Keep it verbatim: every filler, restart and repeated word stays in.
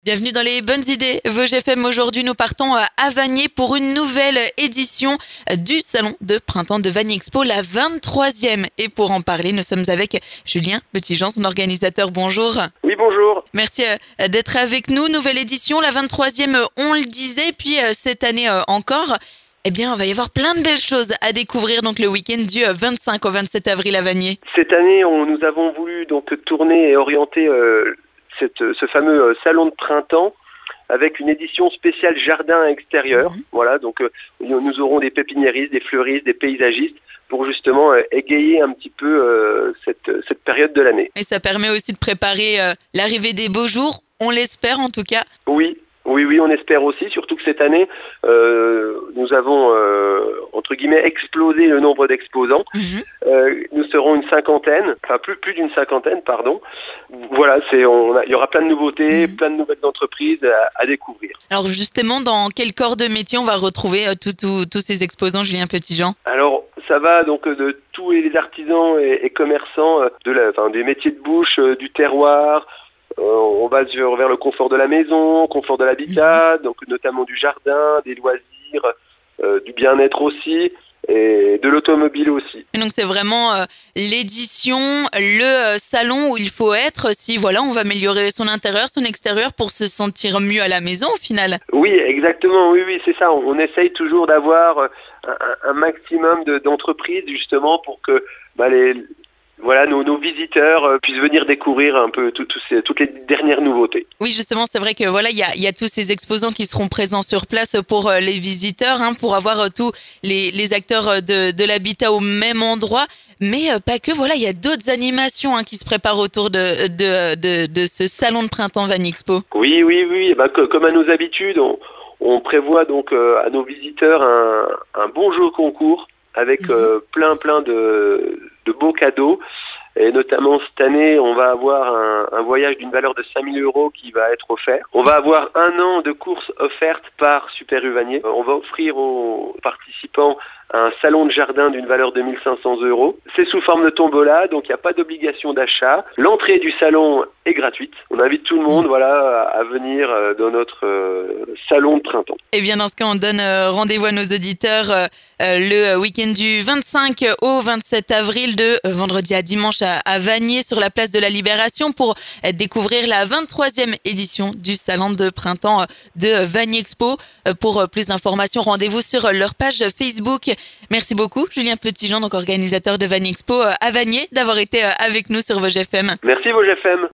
Bienvenue dans les bonnes idées Vosges F M. Aujourd'hui, nous partons à Vanier pour une nouvelle édition du salon de printemps de Vanier Expo, la vingt-troisième. Et pour en parler, nous sommes avec Julien Petitjean, son organisateur. Bonjour. Oui, bonjour. Merci d'être avec nous. Nouvelle édition, la vingt-troisième, on le disait. Puis cette année encore, eh bien, on va y avoir plein de belles choses à découvrir. Donc le week-end du vingt-cinq au vingt-sept avril à Vanier. Cette année, on, nous avons voulu donc tourner et orienter euh, cette, ce fameux euh, salon de printemps avec une édition spéciale jardin extérieur. Mmh. Voilà, donc euh, nous aurons des pépiniéristes, des fleuristes, des paysagistes pour justement euh, égayer un petit peu euh, cette, cette période de l'année. Et ça permet aussi de préparer euh, l'arrivée des beaux jours, on l'espère en tout cas. Oui. Oui, oui, on espère aussi, surtout que cette année, euh, nous avons, euh, entre guillemets, explosé le nombre d'exposants. Mmh. Euh, nous serons une cinquantaine, enfin plus, plus d'une cinquantaine, pardon. Voilà, c'est, on a, il y aura plein de nouveautés, mmh. plein de nouvelles entreprises à, à découvrir. Alors justement, dans quel corps de métier on va retrouver euh, tous tout, tout ces exposants, Julien Petitjean ? Alors, ça va donc de tous les artisans et, et commerçants, de la, enfin, des métiers de bouche, euh, du terroir. Euh, on va vers le confort de la maison, confort de l'habitat, donc notamment du jardin, des loisirs, euh, du bien-être aussi, et de l'automobile aussi. Et donc c'est vraiment euh, l'édition, le euh, salon où il faut être si voilà on va améliorer son intérieur, son extérieur pour se sentir mieux à la maison au final. Oui, exactement, oui, oui, c'est ça. On, on essaye toujours d'avoir un, un maximum de, d'entreprises justement pour que bah, les Voilà, nos, nos visiteurs euh, puissent venir découvrir un peu tout, tout ces, toutes les dernières nouveautés. Oui, justement, c'est vrai que voilà, il y a, y a tous ces exposants qui seront présents sur place pour euh, les visiteurs, hein, pour avoir euh, tous les, les acteurs de, de l'habitat au même endroit. Mais euh, pas que, voilà, il y a d'autres animations hein, qui se préparent autour de, de, de, de ce salon de printemps Vanier Expo. Oui, oui, oui. Ben, que, comme à nos habitudes, on, on prévoit donc euh, à nos visiteurs un, un bon jeu concours avec mmh. euh, plein, plein de, de beaux cadeaux. Et notamment cette année, on va avoir un, un voyage d'une valeur de cinq mille euros qui va être offert. On va avoir un an de courses offertes par Super U Vanier. On va offrir aux participants un salon de jardin d'une valeur de mille cinq cents euros. C'est sous forme de tombola, donc il n'y a pas d'obligation d'achat. L'entrée du salon est gratuite. On invite tout le monde voilà, à venir dans notre euh, salon de printemps. Et bien dans ce cas, on donne rendez-vous à nos auditeurs euh, le week-end du vingt-cinq au vingt-sept avril, de vendredi à dimanche à, à Vanier sur la place de la Libération pour découvrir la vingt-troisième édition du salon de printemps de Vanier Expo. Pour plus d'informations, rendez-vous sur leur page Facebook. Merci beaucoup, Julien Petitjean, donc organisateur de Vanier Expo à Vanier, d'avoir été avec nous sur Vosges F M. Merci Vosges F M.